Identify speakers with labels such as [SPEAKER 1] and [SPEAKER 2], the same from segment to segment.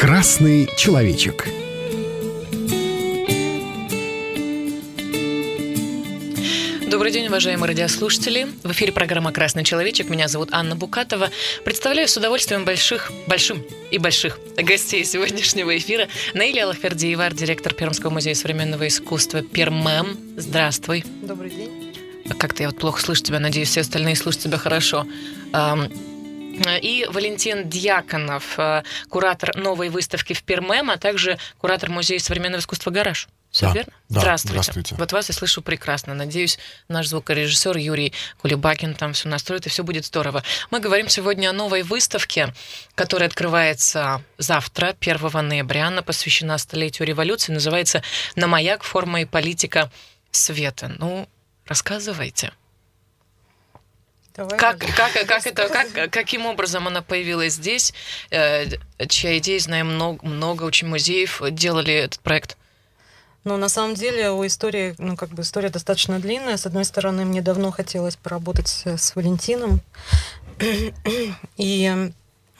[SPEAKER 1] «Красный человечек».
[SPEAKER 2] Добрый день, уважаемые радиослушатели. В эфире программа «Красный человечек». Меня зовут Анна Букатова. Представляю с удовольствием больших гостей сегодняшнего эфира. Наиля Аллахвердиева, арт-директор Пермского музея современного искусства Пермэм. Здравствуй.
[SPEAKER 3] Добрый день.
[SPEAKER 2] Как-то я плохо слышу тебя, надеюсь, все остальные слышат тебя хорошо. И Валентин Дьяконов, куратор новой выставки в Пермэм, а также куратор Музея современного искусства «Гараж». Все верно?
[SPEAKER 4] Да,
[SPEAKER 2] здравствуйте. Вот вас я слышу прекрасно. Надеюсь, наш звукорежиссер Юрий Кулебакин там все настроит, и все будет здорово. Мы говорим сегодня о новой выставке, которая открывается завтра, 1 ноября. Она посвящена столетию революции. Называется «На маяк. Форма и политика света». Ну, рассказывайте. Каким образом она появилась здесь? Чья идея, знаем, много очень музеев делали этот проект.
[SPEAKER 3] Ну, на самом деле, у истории, история достаточно длинная. С одной стороны, мне давно хотелось поработать с Валентином. И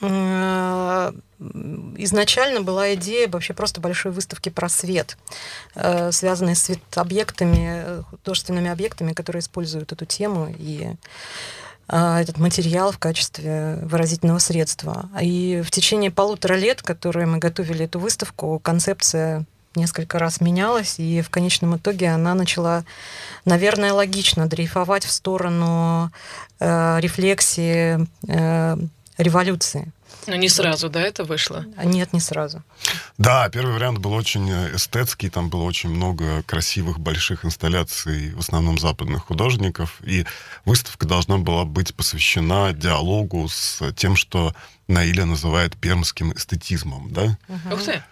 [SPEAKER 3] изначально была идея вообще просто большой выставки про свет, связанной с светообъектами, художественными объектами, которые используют эту тему и этот материал в качестве выразительного средства. И в течение 1,5 лет, которые мы готовили эту выставку, концепция несколько раз менялась, и в конечном итоге она начала, наверное, логично дрейфовать в сторону рефлексии революции.
[SPEAKER 2] Но не сразу, да, это вышло?
[SPEAKER 3] Нет, не сразу.
[SPEAKER 4] Да, первый вариант был очень эстетский, там было очень много красивых больших инсталляций, в основном западных художников, и выставка должна была быть посвящена диалогу с тем, что Наиля называет пермским эстетизмом, да?
[SPEAKER 2] Ух ты!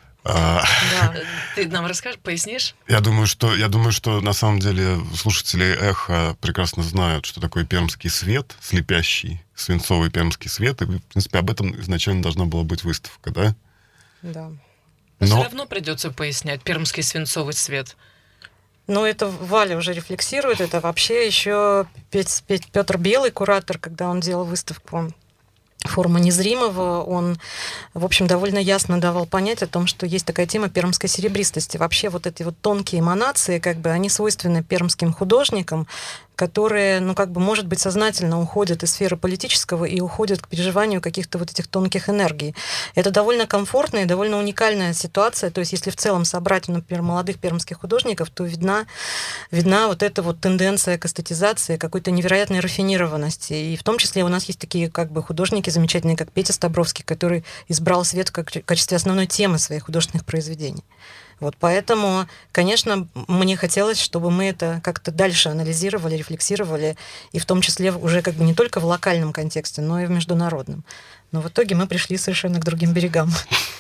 [SPEAKER 2] Ты нам расскажешь, пояснишь?
[SPEAKER 4] Я думаю, что на самом деле слушатели «Эхо» прекрасно знают, что такое пермский свет, слепящий свинцовый пермский свет, и, в принципе, об этом изначально должна была быть выставка, да?
[SPEAKER 3] Да.
[SPEAKER 2] Но все равно придется пояснять пермский свинцовый свет.
[SPEAKER 3] Ну, это Валя уже рефлексирует, это вообще еще Петр Белый, куратор, когда он делал выставку «Форма незримого», он, в общем, довольно ясно давал понять о том, что есть такая тема пермской серебристости. Вообще вот эти вот тонкие эманации, они свойственны пермским художникам, которые, может быть, сознательно уходят из сферы политического и уходят к переживанию каких-то вот этих тонких энергий. Это довольно комфортная и довольно уникальная ситуация. То есть, если в целом собрать, например, молодых пермских художников, то видна вот эта вот тенденция к эстетизации, какой-то невероятной рафинированности. И в том числе у нас есть такие художники замечательные, как Петя Стабровский, который избрал свет в качестве основной темы своих художественных произведений. Вот поэтому, конечно, мне хотелось, чтобы мы это как-то дальше анализировали, рефлексировали, и в том числе уже не только в локальном контексте, но и в международном. Но в итоге мы пришли совершенно к другим берегам.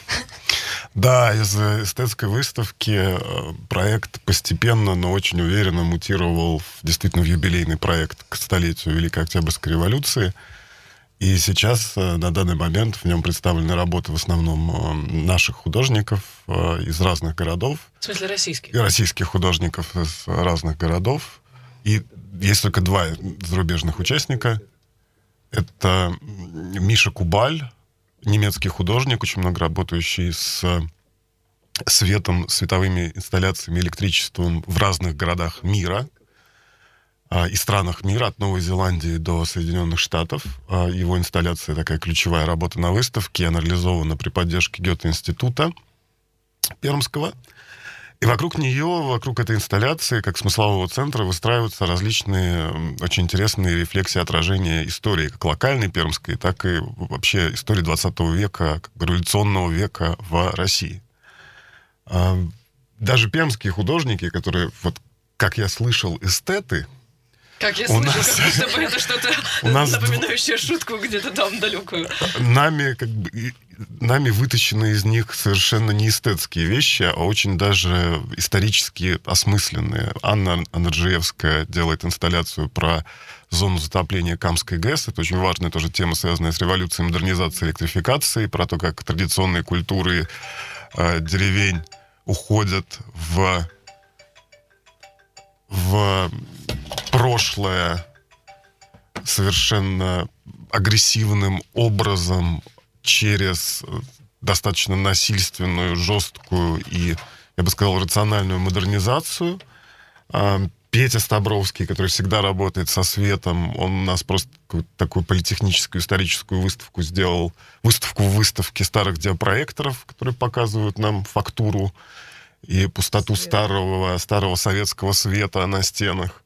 [SPEAKER 4] Да, из эстетской выставки проект постепенно, но очень уверенно мутировал действительно в юбилейный проект к столетию Великой Октябрьской революции. И сейчас, на данный момент, в нем представлены работы в основном наших художников из разных городов.
[SPEAKER 2] В смысле российских?
[SPEAKER 4] Российских художников из разных городов. И есть только 2 зарубежных участника. Это Миша Кубаль, немецкий художник, очень много работающий с светом, световыми инсталляциями, электричеством в разных городах мира и странах мира, от Новой Зеландии до Соединенных Штатов. Его инсталляция такая ключевая работа на выставке, она реализована при поддержке Гёте-института Пермского. И вокруг этой инсталляции, как смыслового центра, выстраиваются различные очень интересные рефлексии отражения истории, как локальной пермской, так и вообще истории 20 века, революционного века в России. Даже пермские художники, которые, как я слышал, эстеты,
[SPEAKER 2] как я слышу, как будто бы это что-то напоминающее шутку где-то там далекую.
[SPEAKER 4] Нами вытащены из них совершенно не эстетские вещи, а очень даже исторически осмысленные. Анна Анарджиевская делает инсталляцию про зону затопления Камской ГЭС. Это очень важная тоже тема, связанная с революцией, модернизацией, электрификацией, про то, как традиционные культуры деревень уходят в прошлое совершенно агрессивным образом через достаточно насильственную, жесткую и, я бы сказал, рациональную модернизацию. Петя Стабровский, который всегда работает со светом, он у нас просто такую политехническую, историческую выставку сделал. Выставку в выставке старых диапроекторов, которые показывают нам фактуру и пустоту старого советского света на стенах.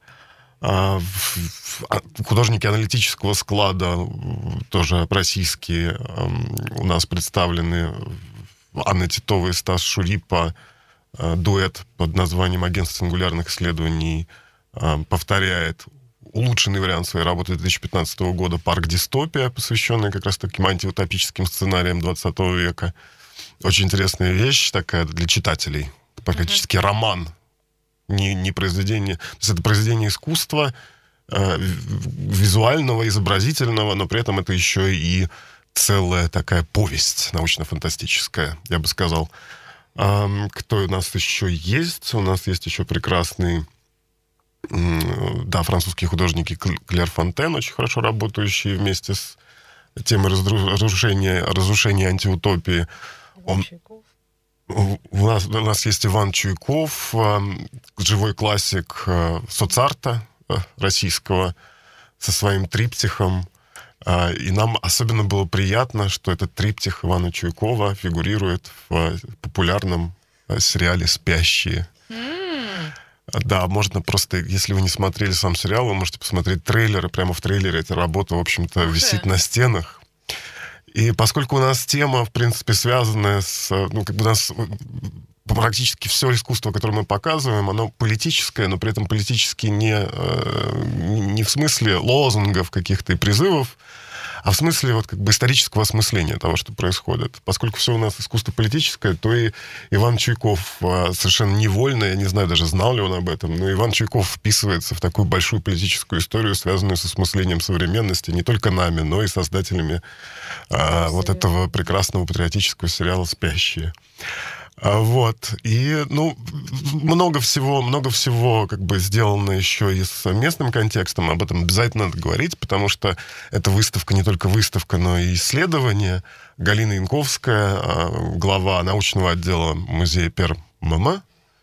[SPEAKER 4] Художники аналитического склада, тоже российские, у нас представлены. Анна Титова и Стас Шурипа. Дуэт под названием «Агентство сингулярных исследований» повторяет улучшенный вариант своей работы 2015 года «Парк Дистопия», посвященный как раз таким антиутопическим сценариям 20 века. Очень интересная вещь такая для читателей. Практически роман, не произведение. То есть это произведение искусства, визуального, изобразительного, но при этом это еще и целая такая повесть научно-фантастическая, я бы сказал. Кто у нас еще есть? У нас есть еще прекрасный, французские художники Клер Фонтен, очень хорошо работающие вместе с темой разрушения антиутопии. У нас есть Иван Чуйков, живой классик соцарта российского, со своим триптихом. И нам особенно было приятно, что этот триптих Ивана Чуйкова фигурирует в популярном сериале «Спящие». Да, можно просто, если вы не смотрели сам сериал, вы можете посмотреть трейлер, и прямо в трейлере эта работа, в общем-то, висит на стенах. И поскольку у нас тема, в принципе, связанная с... у нас практически все искусство, которое мы показываем, оно политическое, но при этом политически не в смысле лозунгов каких-то и призывов, а в смысле исторического осмысления того, что происходит. Поскольку все у нас искусство политическое, то и Иван Чуйков совершенно невольно, я не знаю даже, знал ли он об этом, но Иван Чуйков вписывается в такую большую политическую историю, связанную с осмыслением современности не только нами, но и создателями этого прекрасного патриотического сериала «Спящие». И, много всего сделано еще и с местным контекстом, об этом обязательно надо говорить, потому что эта выставка не только выставка, но и исследование. Галина Янковская, глава научного отдела музея ПерММ,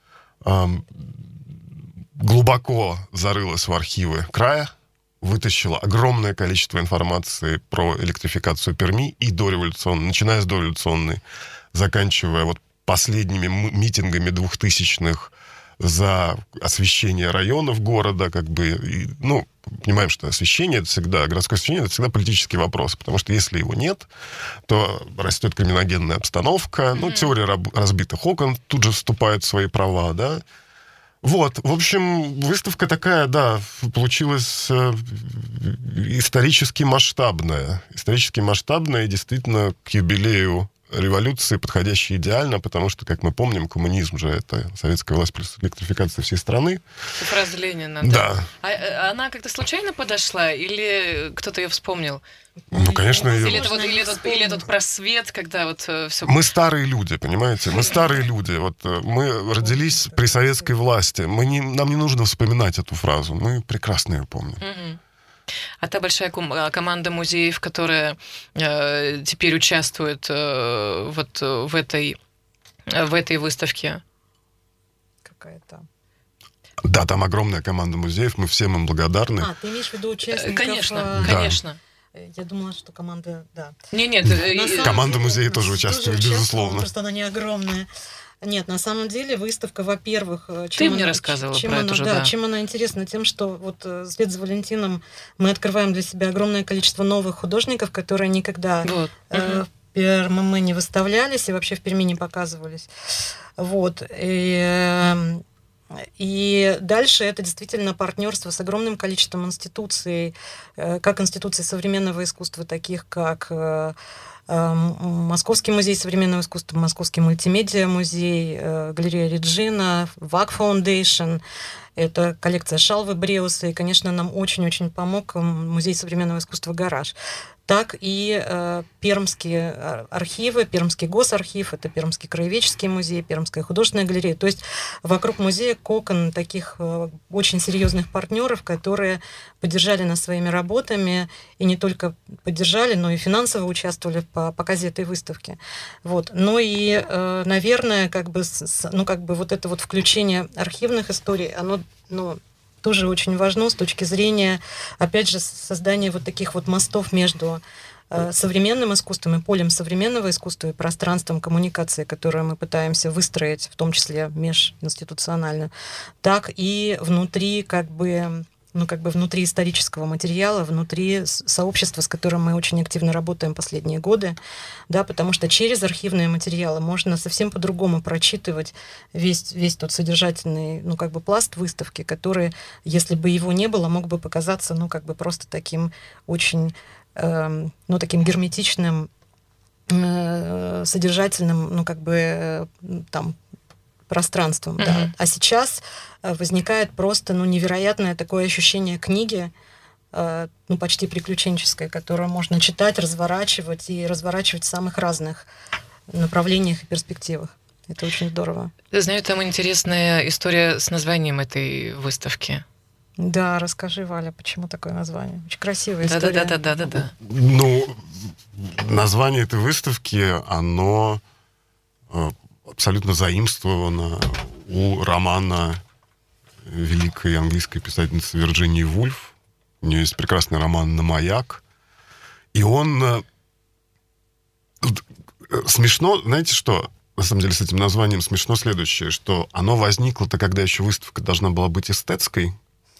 [SPEAKER 4] глубоко зарылась в архивы края, вытащила огромное количество информации про электрификацию Перми и дореволюционной, начиная с дореволюционной, заканчивая последними митингами 2000-х за освещение районов города, понимаем, что освещение это всегда, городское освещение это всегда политический вопрос, потому что если его нет, то растет криминогенная обстановка, теория разбитых окон тут же вступает в свои права, да. В общем, выставка такая, получилась исторически масштабная и действительно к юбилею революции подходящая идеально, потому что, как мы помним, коммунизм же это советская власть плюс электрификация всей страны.
[SPEAKER 2] Фраза Ленина,
[SPEAKER 4] да.
[SPEAKER 2] А она как-то случайно подошла или кто-то ее вспомнил?
[SPEAKER 4] Конечно, ее...
[SPEAKER 2] Или этот просвет, когда все...
[SPEAKER 4] Мы старые люди, понимаете? Мы старые люди. Мы родились при советской власти. Нам не нужно вспоминать эту фразу. Мы прекрасно ее помним.
[SPEAKER 2] А та большая команда музеев, которая теперь участвует в этой выставке?
[SPEAKER 3] Какая-то.
[SPEAKER 4] Да, там огромная команда музеев, мы всем им благодарны.
[SPEAKER 3] Ты имеешь в виду участников?
[SPEAKER 2] Конечно.
[SPEAKER 3] Я думала, что команда, да.
[SPEAKER 2] Нет.
[SPEAKER 4] Команда музея тоже участвует, безусловно.
[SPEAKER 3] Просто она не огромная. Нет, на самом деле выставка, во-первых...
[SPEAKER 2] Мне рассказывала про это уже, да.
[SPEAKER 3] Чем она интересна? Тем, что вслед за Валентином мы открываем для себя огромное количество новых художников, которые никогда в ПерММ не выставлялись и вообще в Перми не показывались. И дальше это действительно партнерство с огромным количеством институций, как институций современного искусства, таких как Московский музей современного искусства, Московский мультимедиа-музей, галерея Реджина, ВАК Foundation, это коллекция Шалвы Бреуса, и, конечно, нам очень-очень помог Музей современного искусства «Гараж». так и пермские архивы, Пермский госархив, это Пермский краеведческий музей, Пермская художественная галерея. То есть вокруг музея кокон таких очень серьезных партнеров, которые поддержали нас своими работами, и не только поддержали, но и финансово участвовали в показе этой выставки. Вот. Ну и, наверное, вот это вот включение архивных историй, оно, тоже очень важно с точки зрения, опять же, создания вот таких вот мостов между современным искусством и полем современного искусства и пространством коммуникации, которое мы пытаемся выстроить, в том числе межинституционально, так и внутри внутри исторического материала, внутри сообщества, с которым мы очень активно работаем последние годы, да, потому что через архивные материалы можно совсем по-другому прочитывать весь тот содержательный, пласт выставки, который, если бы его не было, мог бы показаться, просто таким очень, таким герметичным, содержательным, пространством. Mm-hmm. Да. А сейчас возникает просто невероятное такое ощущение книги, почти приключенческой, которую можно читать, разворачивать в самых разных направлениях и перспективах. Это очень здорово.
[SPEAKER 2] Знаю, там интересная история с названием этой выставки.
[SPEAKER 3] Да, расскажи, Валя, почему такое название? Очень красивая история.
[SPEAKER 2] Да.
[SPEAKER 4] Название этой выставки, оно абсолютно заимствовано у романа великой английской писательницы Вирджинии Вульф. У нее есть прекрасный роман «На маяк». И он... Смешно, знаете что? На самом деле с этим названием смешно следующее, что оно возникло-то, когда еще выставка должна была быть эстетской,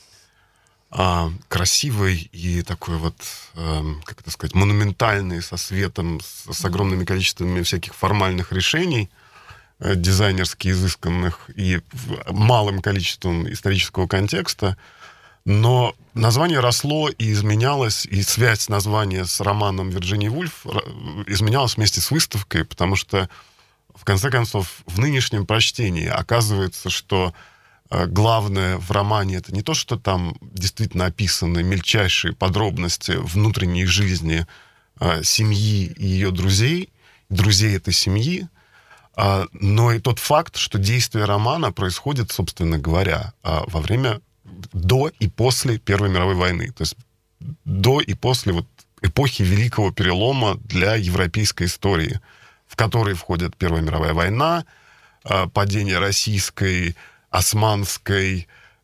[SPEAKER 4] красивой и такой монументальной, со светом, с огромными количествами всяких формальных решений, дизайнерски изысканных и малым количеством исторического контекста, но название росло и изменялось, и связь названия с романом Вирджинии Вульф изменялась вместе с выставкой, потому что, в конце концов, в нынешнем прочтении оказывается, что главное в романе это не то, что там действительно описаны мельчайшие подробности внутренней жизни семьи и ее друзей этой семьи, но и тот факт, что действие романа происходит, собственно говоря, во время, до и после Первой мировой войны. То есть до и после эпохи Великого Перелома для европейской истории, в которой входит Первая мировая война, падение российской, османской,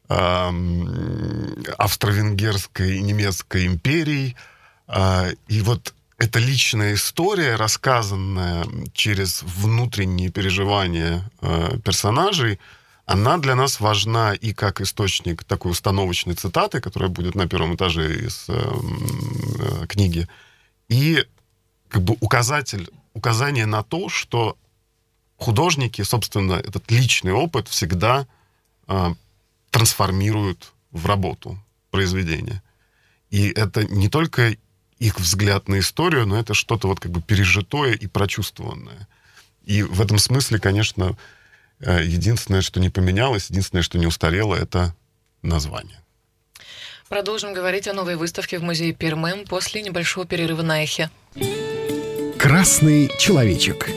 [SPEAKER 4] австро-венгерской и немецкой империй. И эта личная история, рассказанная через внутренние переживания персонажей, она для нас важна и как источник такой установочной цитаты, которая будет на первом этаже из книги, и указание на то, что художники, собственно, этот личный опыт всегда трансформируют в работу, произведение. И это не только их взгляд на историю, но это что-то пережитое и прочувствованное. И в этом смысле, конечно, единственное, что не поменялось, единственное, что не устарело, это название.
[SPEAKER 2] Продолжим говорить о новой выставке в музее Пермем после небольшого перерыва на эхе.
[SPEAKER 1] Красный человечек.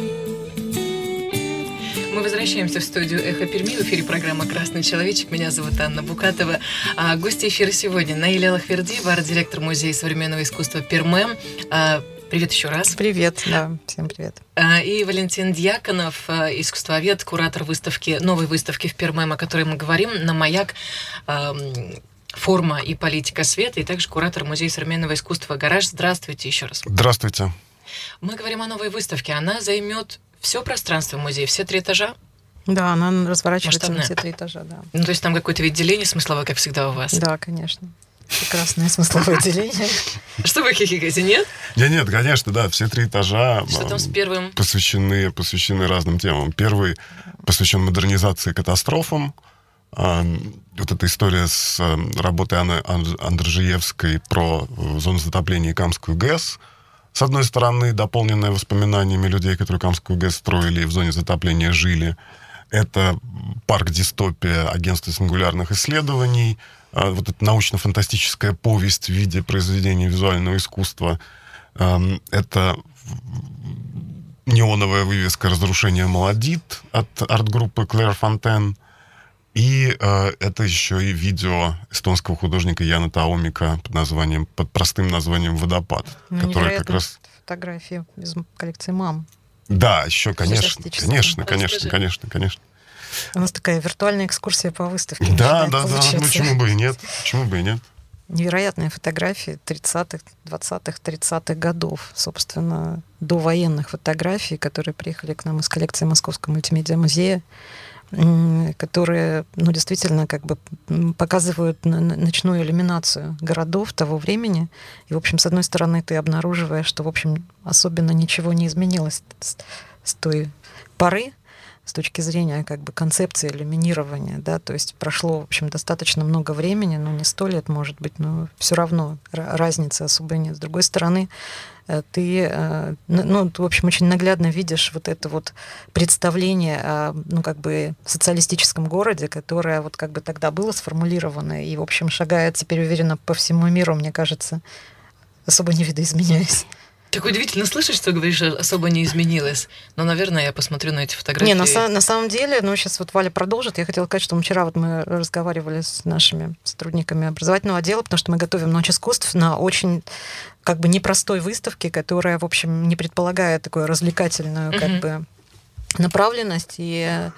[SPEAKER 2] Мы возвращаемся в студию «Эхо Перми». В эфире программа «Красный человечек». Меня зовут Анна Букатова. Гости эфира сегодня Наиля Аллахвердиева, арт-директор Музея современного искусства Пермем. Привет еще раз.
[SPEAKER 3] Привет, да, всем привет.
[SPEAKER 2] И Валентин Дьяконов, искусствовед, куратор новой выставки в Пермем, о которой мы говорим, «На маяк. Форма и политика света», и также куратор Музея современного искусства «Гараж». Здравствуйте еще раз.
[SPEAKER 4] Здравствуйте.
[SPEAKER 2] Мы говорим о новой выставке. Она займет все пространство музея, все 3 этажа?
[SPEAKER 3] Да, она разворачивается на все 3 этажа, да.
[SPEAKER 2] То есть там какое-то ведь деление смысловое, как всегда у вас?
[SPEAKER 3] Да, конечно. Прекрасное смысловое деление.
[SPEAKER 2] Что вы хихикаете, нет?
[SPEAKER 4] Нет, конечно, да, все 3 этажа
[SPEAKER 2] Что там с первым?
[SPEAKER 4] посвящены разным темам. Первый посвящен модернизации, катастрофам. Эта история с работой Анны Андржиевской про зону затопления и Камскую ГЭС. С одной стороны, дополненная воспоминаниями людей, которые Камскую ГЭС строили и в зоне затопления жили. Это парк-дистопия агентства сингулярных исследований. Эта научно-фантастическая повесть в виде произведения визуального искусства. Это неоновая вывеска «Разрушение молодит» от арт-группы Claire Fontaine. И это еще и видео эстонского художника Яна Таумика под простым названием «Водопад», который как раз...
[SPEAKER 3] фотографии из коллекции «Мам».
[SPEAKER 4] Да, еще, конечно.
[SPEAKER 3] У нас такая виртуальная экскурсия по выставке.
[SPEAKER 4] Да, почему бы и нет.
[SPEAKER 3] Невероятные фотографии 30-х, 20-х, 30-х годов, собственно, довоенных фотографий, которые приехали к нам из коллекции Московского мультимедиа-музея, которые, действительно, как бы показывают ночную иллюминацию городов того времени. И, в общем, с одной стороны, ты обнаруживаешь, что, в общем, особенно ничего не изменилось с той поры, с точки зрения как бы концепции иллюминирования, да, то есть прошло, в общем, достаточно много времени, не 100 лет, может быть, но все равно разницы особой нет. С другой стороны, ты, в общем, очень наглядно видишь вот это вот представление о, как бы социалистическом городе, которое вот как бы тогда было сформулировано и, в общем, шагает теперь уверенно по всему миру, мне кажется, особо не видоизменяясь.
[SPEAKER 2] Так удивительно слышать, что говоришь, особо не изменилось. Но, наверное, я посмотрю на эти фотографии.
[SPEAKER 3] На самом деле, сейчас вот Валя продолжит. Я хотела сказать, что вчера вот мы разговаривали с нашими сотрудниками образовательного отдела, потому что мы готовим Ночь искусств на очень как бы непростой выставке, которая, в общем, не предполагает такую развлекательную как бы направленность. И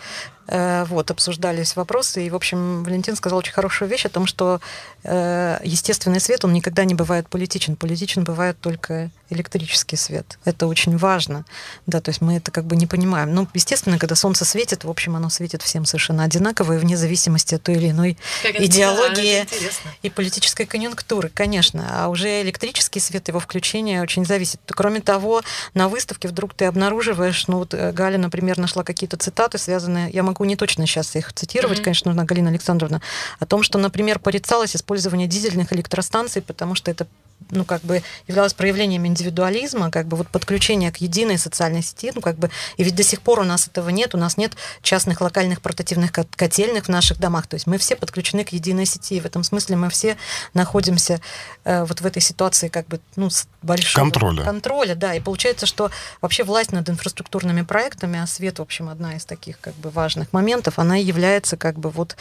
[SPEAKER 3] обсуждались вопросы. И, в общем, Валентин сказал очень хорошую вещь о том, что естественный свет, он никогда не бывает политичен. Политичен бывает только электрический свет. Это очень важно. Да, то есть мы это как бы не понимаем. Естественно, когда солнце светит, в общем, оно светит всем совершенно одинаково, и вне зависимости от той или иной идеологии и политической конъюнктуры, конечно. А уже электрический свет, его включение очень зависит. Кроме того, на выставке вдруг ты обнаруживаешь, Галя, например, нашла какие-то цитаты, связанные, я могу не точно сейчас их цитировать, конечно, нужна Галина Александровна, о том, что, например, порицалось использование дизельных электростанций, потому что это как бы являлось проявлением индивидуализма, как бы вот подключение к единой социальной сети, и ведь до сих пор у нас этого нет, у нас нет частных локальных портативных котельных в наших домах, то есть мы все подключены к единой сети, и в этом смысле мы все находимся вот в этой ситуации как бы, с большого контроля, да, и получается, что вообще власть над инфраструктурными проектами, а свет, в общем, одна из таких как бы важных моментов, она является как бы вот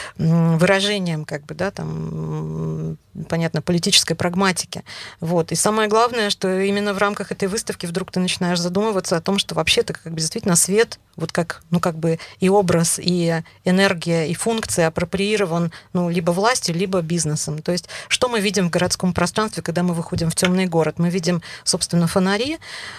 [SPEAKER 3] выражением как бы, да, там, понятно, политической прагматики. Вот. И самое главное, что именно в рамках этой выставки вдруг ты начинаешь задумываться о том, что вообще-то как бы действительно свет, вот как, как бы и образ, и энергия, и функция апроприирован, либо властью, либо бизнесом. То есть, что мы видим в городском пространстве, когда мы выходим в темный город? Мы видим, собственно, фонари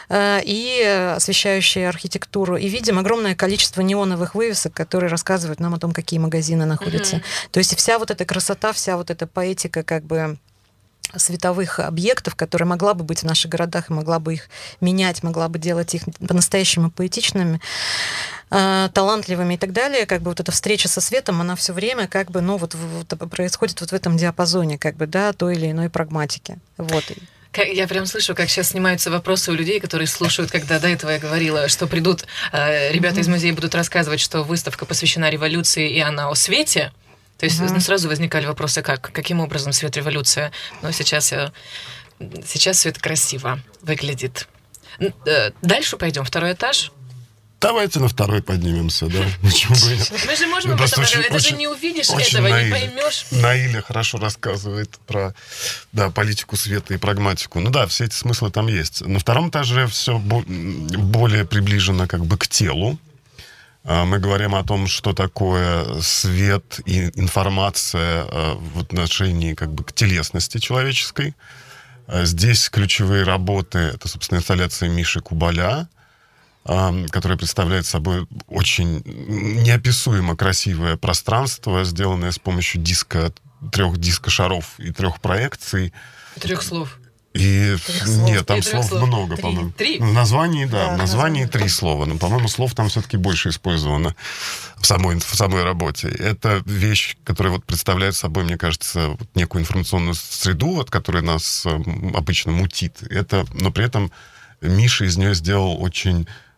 [SPEAKER 3] и освещающие архитектуру, и видим огромное количество неоновых вывесок, которые рассказывают нам о том, какие магазины находятся. То есть, вся вот эта красота, вся вот эта поэтика, как бы, световых объектов, которая могла бы быть в наших городах и могла бы их менять, могла бы делать их по-настоящему поэтичными, талантливыми и так далее, как бы вот эта встреча со светом, она все время как бы, происходит вот в этом диапазоне, как бы, да, той или иной прагматики. Вот.
[SPEAKER 2] Я прям слышу, как сейчас снимаются вопросы у людей, которые слушают, когда до этого я говорила, что придут ребята из музея, будут рассказывать, что выставка посвящена революции, и она о свете. То есть сразу возникали вопросы, каким образом свет революция. Но сейчас свет красиво выглядит. Дальше пойдем. 2-й этаж.
[SPEAKER 4] Давайте на 2-й поднимемся, да? Почему бы нет?
[SPEAKER 2] Мы же можем об этом говорить. Это же не увидишь этого, не поймешь.
[SPEAKER 4] Наиля хорошо рассказывает про политику света и прагматику. Все эти смыслы там есть. На 2-м этаже все более приближено как бы к телу. Мы говорим о том, что такое свет и информация в отношении как бы к телесности человеческой. Здесь ключевые работы — это, собственно, инсталляция Миши Кубаля, которая представляет собой очень неописуемо красивое пространство, сделанное с помощью 3 дискошаров и 3 проекций.
[SPEAKER 2] 3 слов.
[SPEAKER 4] И нет, там слов много, по-моему.
[SPEAKER 2] 3?
[SPEAKER 4] В названии, в названии 3 слова. Но, по-моему, слов там все-таки больше использовано в самой работе. Это вещь, которая вот представляет собой, мне кажется, вот некую информационную среду, которая нас обычно мутит. Но при этом Миша из нее сделал очень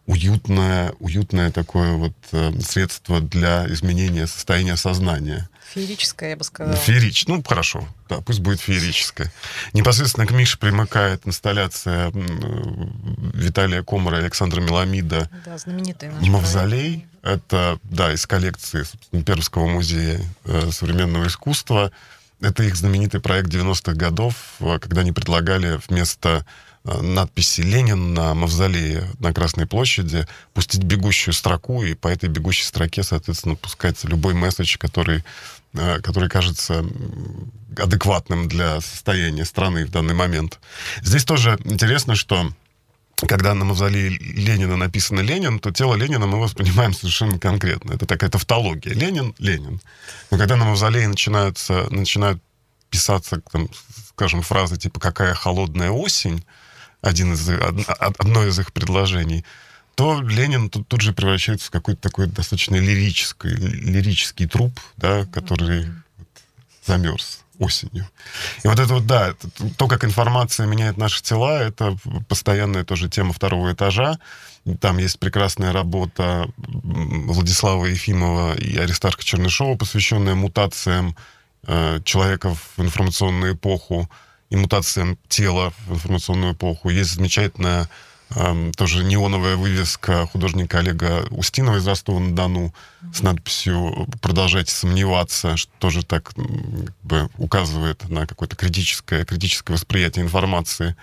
[SPEAKER 4] уютное такое вот средство для изменения состояния сознания.
[SPEAKER 3] Феерическое, я бы сказала.
[SPEAKER 4] Ну, хорошо. Да, пусть будет феерическое. Непосредственно к Мише примыкает инсталляция Виталия Комара и Александра Меламида.
[SPEAKER 3] Да, знаменитый наш
[SPEAKER 4] «Мавзолей». Это, да, из коллекции, собственно, Пермского музея современного искусства. Это их знаменитый проект 90-х годов, когда они предлагали вместо надписи «Ленин» на мавзолее на Красной площади пустить бегущую строку, и по этой бегущей строке, соответственно, пускается любой месседж, который кажется адекватным для состояния страны в данный момент. Здесь тоже интересно, что когда на мавзолее Ленина написано «Ленин», то тело Ленина мы воспринимаем совершенно конкретно. Это такая тавтология. Ленин — Ленин. Но когда на мавзолее начинают писаться, там, скажем, фразы типа «какая холодная осень», одно из их предложений, то Ленин тут же превращается в какой-то такой достаточно лирический труп, да, который замерз осенью. И вот это вот, да, то, как информация меняет наши тела, это постоянная тоже тема второго этажа. Там есть прекрасная работа Владислава Ефимова и Аристарха Чернышова, посвященная мутациям человека в информационную эпоху и мутациям тела в информационную эпоху. Есть замечательная тоже неоновая вывеска художника Олега Устинова из Ростова-на-Дону с надписью «Продолжайте сомневаться», что тоже так как бы указывает на какое-то критическое восприятие информации.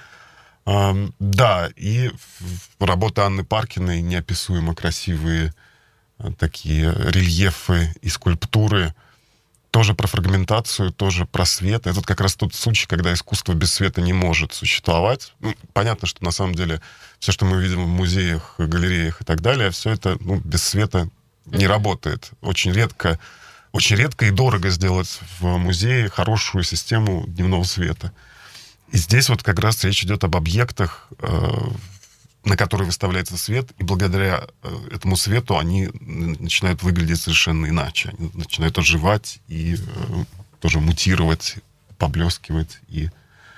[SPEAKER 4] Да, и работа Анны Паркиной, неописуемо красивые такие рельефы и скульптуры, тоже про фрагментацию, тоже про свет. Это как раз тот случай, когда искусство без света не может существовать. Ну, понятно, что на самом деле все, что мы видим в музеях, галереях и так далее, все это без света не работает. Очень редко и дорого сделать в музее хорошую систему дневного света. И здесь вот как раз речь идет об объектах, на которые выставляется свет, и благодаря этому свету они начинают выглядеть совершенно иначе. Они начинают оживать и тоже мутировать, поблескивать и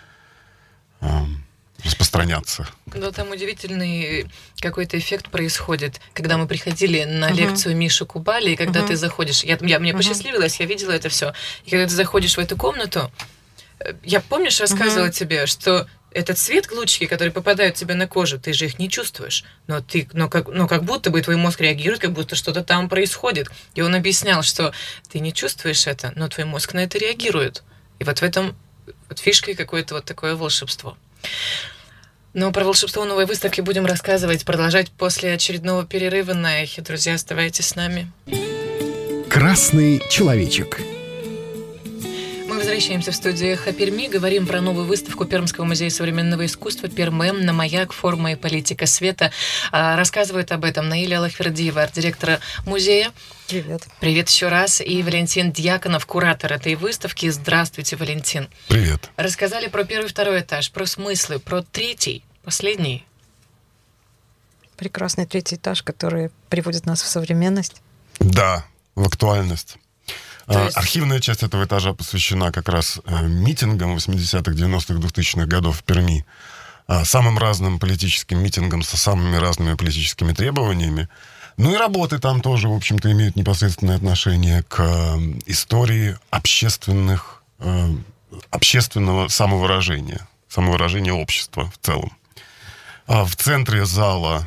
[SPEAKER 4] распространяться.
[SPEAKER 2] Но там удивительный какой-то эффект происходит, когда мы приходили на лекцию Миши Кубали, и когда ты заходишь, мне посчастливилось, я видела это все, и когда ты заходишь в эту комнату, я, помнишь, рассказывала тебе, что этот свет, лучики, которые попадают тебе на кожу, ты же их не чувствуешь, но как будто бы твой мозг реагирует, как будто что-то там происходит. И он объяснял, что ты не чувствуешь это, но твой мозг на это реагирует. И вот в этом вот фишка и какое-то вот такое волшебство. Но про волшебство новой выставки будем рассказывать, продолжать после очередного перерыва на Эхе. Друзья, оставайтесь с нами.
[SPEAKER 1] Красный человечек.
[SPEAKER 2] Мы возвращаемся в студию «Эхо Перми», говорим про новую выставку Пермского музея современного искусства «Перм-М» на «Маяк. Форма и политика света». Рассказывает об этом Наиля Аллахвердиева, арт-директора музея.
[SPEAKER 3] Привет.
[SPEAKER 2] Привет еще раз. И Валентин Дьяконов, куратор этой выставки. Здравствуйте, Валентин.
[SPEAKER 4] Привет.
[SPEAKER 2] Рассказали про первый и второй этаж, про смыслы, про третий, последний.
[SPEAKER 3] Прекрасный третий этаж, который приводит нас в современность.
[SPEAKER 4] Да, в актуальность.
[SPEAKER 2] Есть...
[SPEAKER 4] Архивная часть этого этажа посвящена как раз митингам 80-х, 90-х, 2000-х годов в Перми. Самым разным политическим митингам со самыми разными политическими требованиями. Ну и работы там тоже, в общем-то, имеют непосредственное отношение к истории общественного самовыражения общества в целом. В центре зала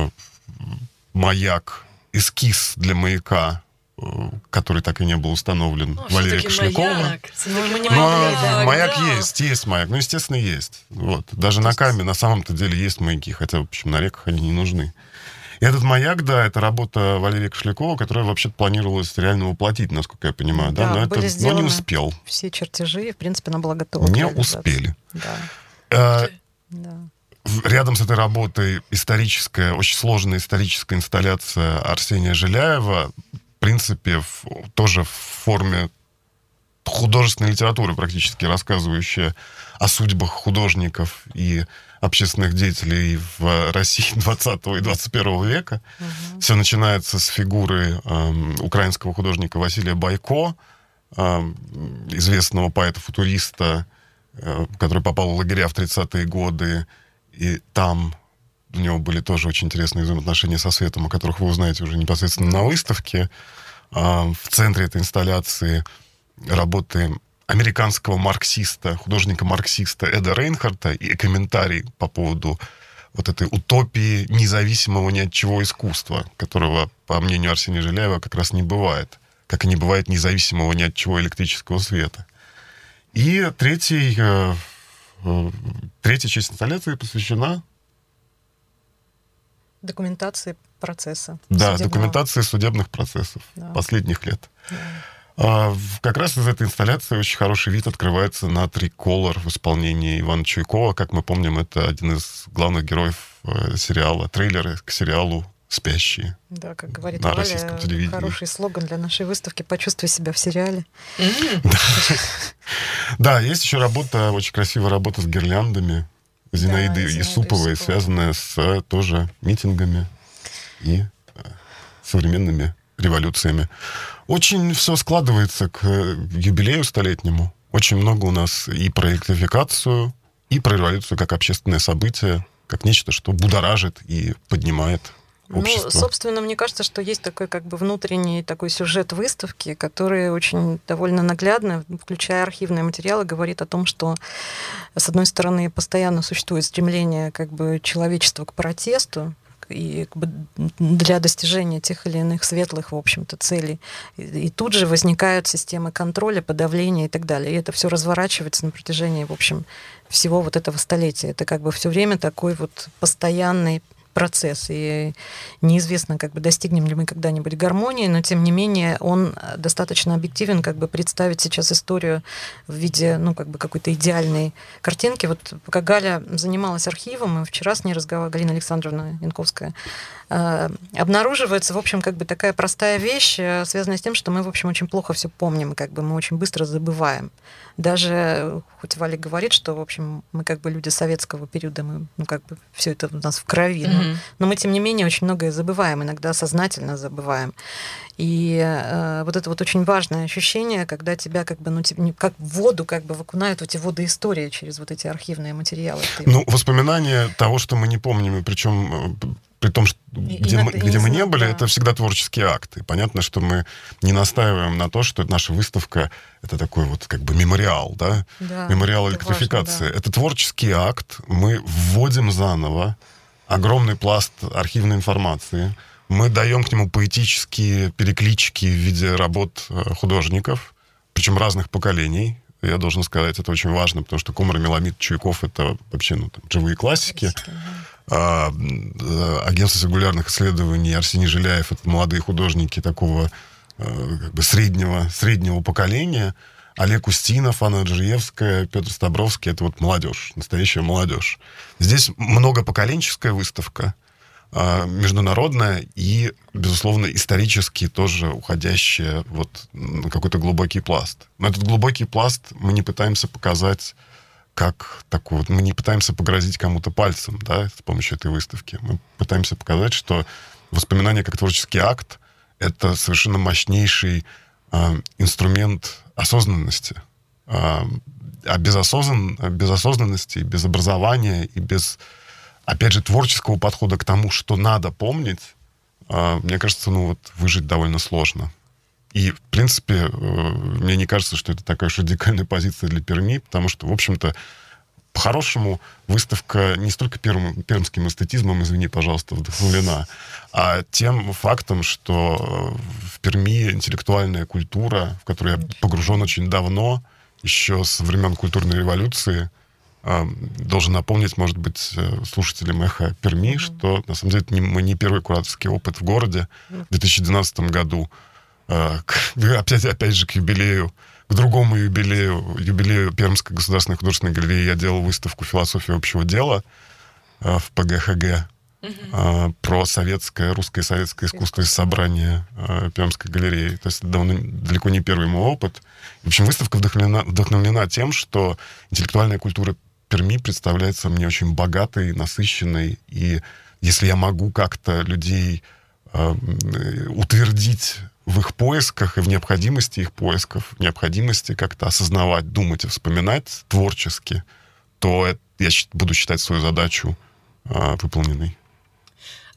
[SPEAKER 4] маяк, эскиз для маяка, который так и не был установлен, Валерия Кошляковым. Маяк есть маяк. Ну, естественно, есть. Вот. Даже на Каме на самом-то деле есть маяки, хотя, в общем, на реках они не нужны. И этот маяк, да, это работа Валерия Кошлякова, которая вообще-то планировалась реально воплотить, насколько я понимаю, да, но не успел.
[SPEAKER 3] Все чертежи, в принципе, она была готова.
[SPEAKER 4] Не успели.
[SPEAKER 3] Да.
[SPEAKER 4] Рядом с этой работой очень сложная историческая инсталляция Арсения Жиляева, в принципе, тоже в форме художественной литературы практически, рассказывающая о судьбах художников и общественных деятелей в России 20 и 21 века. Все начинается с фигуры украинского художника Василия Байко, известного поэта-футуриста, который попал в лагеря в 30-е годы, и там у него были тоже очень интересные взаимоотношения со светом, о которых вы узнаете уже непосредственно на выставке. В центре этой инсталляции работы американского марксиста, художника-марксиста Эда Рейнхарта и комментарий по поводу вот этой утопии независимого ни от чего искусства, которого, по мнению Арсения Жиляева, как раз не бывает, как и не бывает независимого ни от чего электрического света. И третья часть инсталляции посвящена
[SPEAKER 3] документации процесса.
[SPEAKER 4] Да,
[SPEAKER 3] судебного.
[SPEAKER 4] документации судебных процессов последних лет. Как раз из этой инсталляции очень хороший вид открывается на триколор в исполнении Ивана Чуйкова. Как мы помним, это один из главных героев сериала, трейлера к сериалу «Спящие».
[SPEAKER 3] Да, как говорит
[SPEAKER 4] на
[SPEAKER 3] Валя,
[SPEAKER 4] российском телевидении.
[SPEAKER 3] хороший слоган для нашей выставки «Почувствуй себя в сериале».
[SPEAKER 4] Да, есть еще работа, очень красивая работа с гирляндами Зинаиды Юсуповой, связанная с тоже митингами и современными революциями. Очень все складывается к юбилею столетнему. Очень много у нас и про электрификацию, и про революцию как общественное событие, как нечто, что будоражит и поднимает общество.
[SPEAKER 3] Ну, собственно, мне кажется, что есть такой как бы внутренний такой сюжет выставки, который очень довольно наглядно, включая архивные материалы, говорит о том, что, с одной стороны, постоянно существует стремление как бы человечества к протесту, и как бы для достижения тех или иных светлых, в общем-то, целей. И тут же возникают системы контроля, подавления и так далее. И это все разворачивается на протяжении, в общем, всего вот этого столетия. Это как бы все время такой вот постоянный процесс. И неизвестно, как бы достигнем ли мы когда-нибудь гармонии, но тем не менее он достаточно объективен, как бы представить сейчас историю в виде, ну, как бы какой-то идеальной картинки. Вот пока Галя занималась архивом, мы вчера с ней разговаривали, Галина Александровна Янковская, обнаруживается, в общем, как бы такая простая вещь, связанная с тем, что мы, в общем, очень плохо все помним, как бы мы очень быстро забываем. Даже, хоть Валя говорит, что, в общем, мы как бы люди советского периода, мы, ну, как бы все это у нас в крови, но мы, тем не менее, очень многое забываем, иногда сознательно забываем. И вот это вот очень важное ощущение, когда тебя как бы, ну, как в воду как бы окунают в эти воды истории через вот эти архивные материалы.
[SPEAKER 4] Ну, воспоминания того, что мы не помним, и причем при том, что где мы не были, это всегда творческий акт. И понятно, что мы не настаиваем на то, что наша выставка — это такой вот как бы мемориал, да? Мемориал электрификации. Важно, да. Это творческий акт. Мы вводим заново огромный пласт архивной информации. Мы даем к нему поэтические переклички в виде работ художников, причем разных поколений. Я должен сказать, это очень важно, потому что Комар, Меламид, Чуйков — это вообще, ну, там, живые классики. Агентство сингулярных исследований, Арсений Жиляев — это молодые художники такого как бы среднего поколения. Олег Устинов, Анна Аджиевская, Петр Стабровский — это вот молодежь, настоящая молодежь. Здесь многопоколенческая выставка, международная и, безусловно, исторически тоже уходящая вот на какой-то глубокий пласт. Но этот глубокий пласт мы не пытаемся показать как такой вот, мы не пытаемся погрозить кому-то пальцем, да, с помощью этой выставки. Мы пытаемся показать, что воспоминания как творческий акт — это совершенно мощнейший инструмент осознанности. Без осознанности, без образования и без, опять же, творческого подхода к тому, что надо помнить, мне кажется, ну вот выжить довольно сложно. И, в принципе, мне не кажется, что это такая уж радикальная позиция для Перми, потому что, в общем-то, по-хорошему, выставка не столько пермским эстетизмом, извини, пожалуйста, вдохновлена, а тем фактом, что в Перми интеллектуальная культура, в которую я погружен очень давно, еще со времен культурной революции, должен напомнить, может быть, слушателям «Эхо Перми», что, на самом деле, мы не первый кураторский опыт в городе. В 2012 году опять же к юбилею, к другому юбилею Пермской государственной художественной галереи я делал выставку «Философия общего дела» в ПГХГ про русское и советское искусство из собрания Пермской галереи. То есть это далеко не первый мой опыт. В общем, выставка вдохновлена тем, что интеллектуальная культура Перми представляется мне очень богатой, насыщенной, и если я могу как-то людей утвердить в их поисках и в необходимости их поисков, в необходимости как-то осознавать, думать и вспоминать творчески, то я буду считать свою задачу выполненной.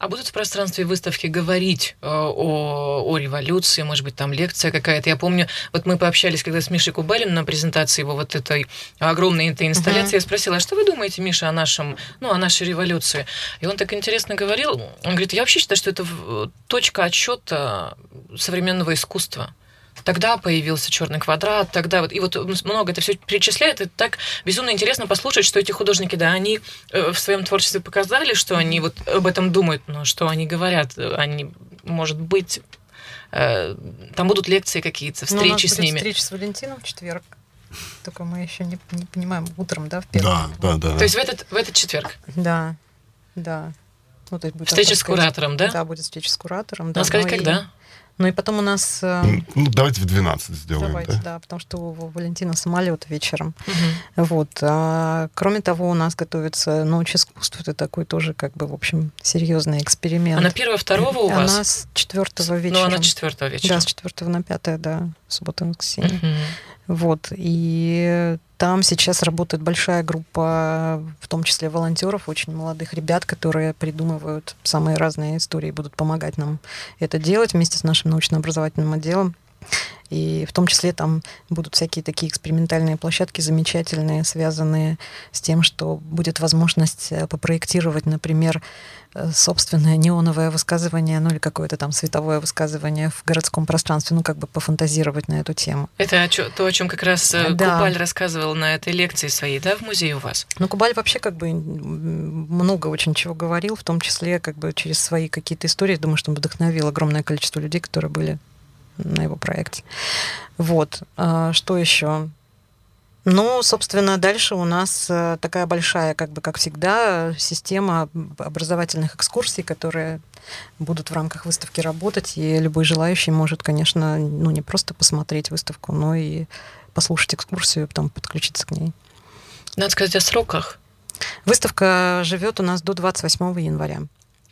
[SPEAKER 2] А будут в пространстве выставки говорить о революции, может быть, там лекция какая-то? Я помню, вот мы пообщались, когда с Мишей Кубалиным на презентации его вот этой огромной этой инсталляции, я спросила, а что вы думаете, Миша, о нашей революции? И он так интересно говорил, он говорит, я вообще считаю, что это точка отсчета современного искусства. Тогда появился «Черный квадрат», тогда вот, и вот много это все перечисляет, и так безумно интересно послушать, что эти художники, да, они в своем творчестве показали, что они вот об этом думают, но что они говорят, они, может быть, там будут лекции какие-то, встречи с ними.
[SPEAKER 3] Встреча с Валентином в четверг. Только мы еще не понимаем, утром, да, в первый.
[SPEAKER 4] Да.
[SPEAKER 2] То есть в этот четверг?
[SPEAKER 3] Да. Ну, то есть будет
[SPEAKER 2] встреча с куратором, да?
[SPEAKER 3] Да, будет встреча с куратором.
[SPEAKER 2] Надо сказать, когда?
[SPEAKER 3] Ну и потом у нас...
[SPEAKER 4] давайте в 12 сделаем.
[SPEAKER 3] Давайте, да, потому что у Валентина самолет вечером.
[SPEAKER 2] Угу.
[SPEAKER 3] Вот. Кроме того, у нас готовится Ночь искусств. Это такой тоже, как бы, в общем, серьезный эксперимент.
[SPEAKER 2] Она 1-2 у вас?
[SPEAKER 3] Она с 4 вечера.
[SPEAKER 2] Ну, она 4 вечера.
[SPEAKER 3] Да, с 4 на 5, да, суббота и воскресенье.
[SPEAKER 2] Угу.
[SPEAKER 3] Вот. И там сейчас работает большая группа, в том числе волонтеров, очень молодых ребят, которые придумывают самые разные истории и будут помогать нам это делать вместе с нашим научно-образовательным отделом. И в том числе там будут всякие такие экспериментальные площадки замечательные, связанные с тем, что будет возможность попроектировать, например, собственное неоновое высказывание, ну или какое-то там световое высказывание в городском пространстве, ну как бы пофантазировать на эту тему.
[SPEAKER 2] Это то, о чем как раз Кубаль рассказывал на этой лекции своей, да, в музее у вас?
[SPEAKER 3] Ну, Кубаль вообще как бы много очень чего говорил, в том числе как бы через свои какие-то истории. Думаю, что он вдохновил огромное количество людей, которые были на его проекте. Вот. Что еще? Ну, собственно, дальше у нас такая большая, как бы, как всегда, система образовательных экскурсий, которые будут в рамках выставки работать, и любой желающий может, конечно, ну, не просто посмотреть выставку, но и послушать экскурсию, потом подключиться к ней.
[SPEAKER 2] Надо сказать о сроках.
[SPEAKER 3] Выставка живет у нас до 28 января.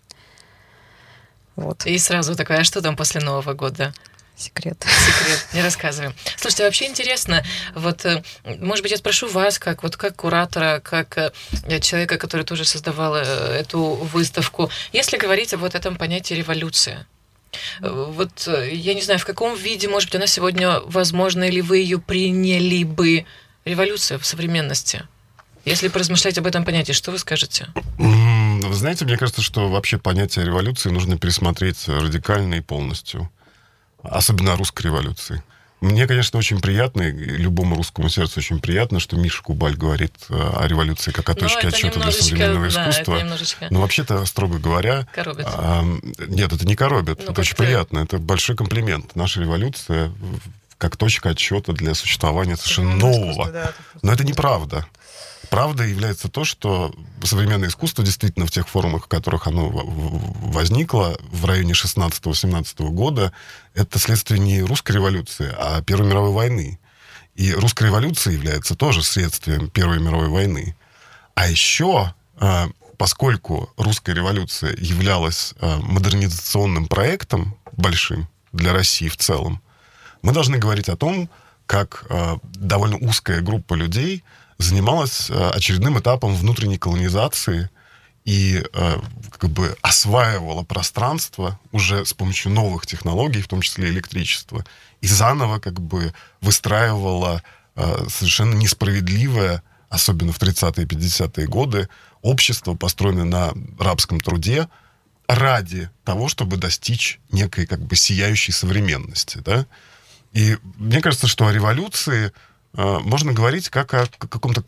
[SPEAKER 3] Вот.
[SPEAKER 2] И сразу такая, а что там после Нового года?
[SPEAKER 3] Секрет,
[SPEAKER 2] не рассказываем. Слушайте, вообще интересно, вот, может быть, я спрошу вас, как куратора, как человека, который тоже создавал эту выставку, если говорить об вот этом понятии революция. Вот, я не знаю, в каком виде, может быть, она сегодня возможна, или вы ее приняли бы, революция в современности? Если поразмышлять об этом понятии, что вы скажете?
[SPEAKER 4] Вы знаете, мне кажется, что вообще понятие революции нужно пересмотреть радикально и полностью. Особенно о русской революции. Мне, конечно, очень приятно, и любому русскому сердцу очень приятно, что Миша Кубаль говорит о революции как о точке отсчета для современного искусства. Но вообще-то, строго говоря...
[SPEAKER 2] Коробит.
[SPEAKER 4] Нет, это не коробит. Это очень приятно. Это большой комплимент. Наша революция как точка отсчета для существования совершенно нового. Но это неправда. Правдой является то, что современное искусство действительно в тех формах, в которых оно возникло в районе 16-17 года, это следствие не русской революции, а Первой мировой войны. И русская революция является тоже следствием Первой мировой войны. А еще, поскольку русская революция являлась модернизационным проектом большим для России в целом, мы должны говорить о том, как довольно узкая группа людей занималась очередным этапом внутренней колонизации и как бы осваивала пространство уже с помощью новых технологий, в том числе электричества, и заново как бы выстраивала совершенно несправедливое, особенно в 30-е и 50-е годы, общество, построенное на рабском труде, ради того, чтобы достичь некой как бы сияющей современности. Да? И мне кажется, что о революции можно говорить как о каком-то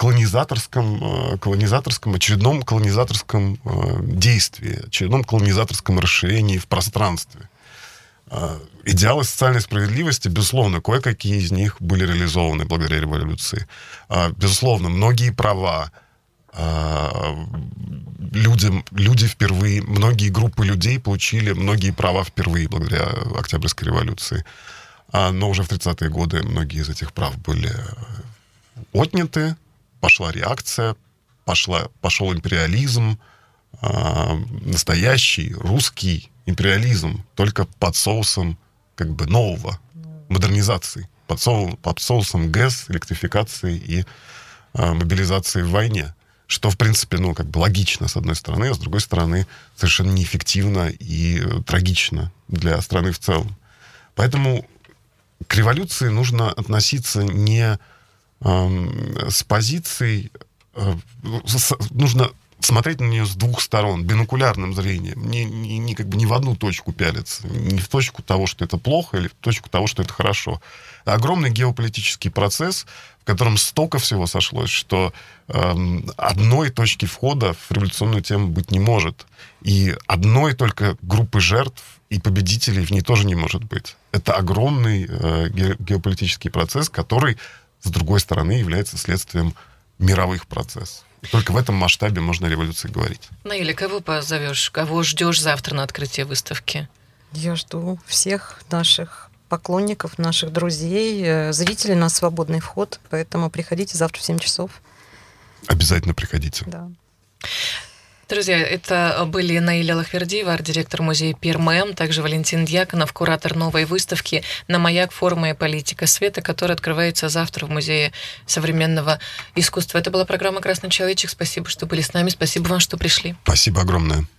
[SPEAKER 4] очередном колонизаторском действии, очередном колонизаторском расширении в пространстве. Идеалы социальной справедливости, безусловно, кое-какие из них были реализованы благодаря революции. Безусловно, многие права люди впервые, многие группы людей получили многие права впервые благодаря Октябрьской революции. Но уже в 30-е годы многие из этих прав были отняты, пошла реакция, пошел империализм, настоящий русский империализм, только под соусом как бы нового, модернизации, под соусом ГЭС, электрификации и мобилизации в войне. что, в принципе, логично, с одной стороны, а с другой стороны, совершенно неэффективно и трагично для страны в целом. Поэтому к революции нужно относиться не с позицией... нужно смотреть на нее с двух сторон, бинокулярным зрением, не в одну точку пялиться, не в точку того, что это плохо, или в точку того, что это хорошо. Огромный геополитический процесс, в котором столько всего сошлось, что одной точки входа в революционную тему быть не может. И одной только группы жертв и победителей в ней тоже не может быть. Это огромный геополитический процесс, который, с другой стороны, является следствием мировых процессов. Только в этом масштабе можно о революции говорить.
[SPEAKER 2] Наиля, кого позовешь, кого ждешь завтра на открытии выставки?
[SPEAKER 3] Я жду всех наших поклонников, наших друзей, зрителей на свободный вход, поэтому приходите завтра в 7 часов.
[SPEAKER 4] Обязательно приходите.
[SPEAKER 3] Да.
[SPEAKER 2] Друзья, это были Наиля Лахвердиева, арт-директор музея ПИРМ, также Валентин Дьяконов, куратор новой выставки «На маяк. Форма и политика света», которая открывается завтра в Музее современного искусства. Это была программа «Красный человечек». Спасибо, что были с нами. Спасибо вам, что пришли.
[SPEAKER 4] Спасибо огромное.